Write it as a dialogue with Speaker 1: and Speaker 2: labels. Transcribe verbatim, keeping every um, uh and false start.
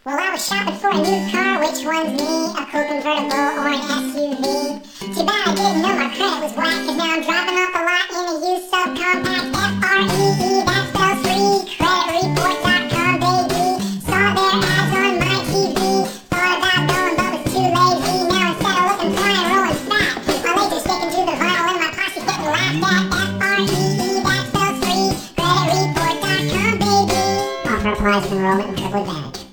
Speaker 1: Well, I was shopping for a new car. Which one's me? A cool convertible or an S U V? Too bad I didn't know my credit was whack, cause now I'm driving off the lot in a used subcompact. F R E E, that spells free. credit report dot com, baby. Saw their ads on my T V. Thought about going, but was too lazy. Now instead of looking fly and rolling fat, my legs are sticking to the vinyl and my posse getting laughed at. F R E E, that spells free. credit report dot com, baby. Offer applies, enrollment and triple advantage.